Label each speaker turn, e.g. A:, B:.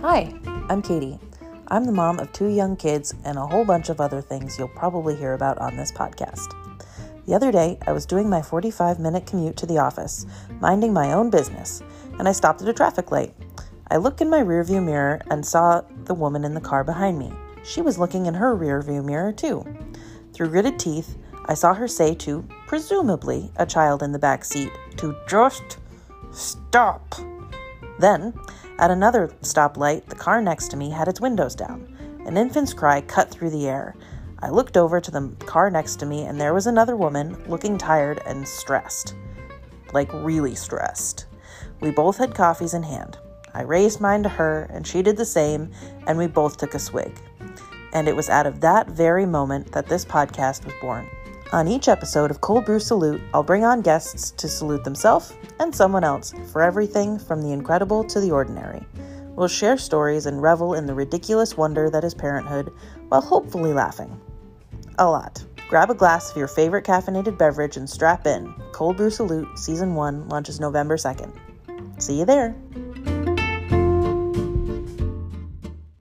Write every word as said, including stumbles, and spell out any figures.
A: Hi, I'm Katie. I'm the mom of two young kids and a whole bunch of other things you'll probably hear about on this podcast. The other day, I was doing my forty-five minute commute to the office, minding my own business, and I stopped at a traffic light. I looked in my rearview mirror and saw the woman in the car behind me. She was looking in her rearview mirror too. Through gritted teeth, I saw her say to, presumably, a child in the back seat, to just stop. Then, at another stoplight, the car next to me had its windows down. An infant's cry cut through the air. I looked over to the car next to me, and there was another woman looking tired and stressed. Like really stressed. We both had coffees in hand. I raised mine to her, and she did the same, and we both took a swig. And it was out of that very moment that this podcast was born. On each episode of Cold Brew Salute, I'll bring on guests to salute themselves and someone else for everything from the incredible to the ordinary. We'll share stories and revel in the ridiculous wonder that is parenthood while hopefully laughing. A lot. Grab a glass of your favorite caffeinated beverage and strap in. Cold Brew Salute Season one launches November second. See you there.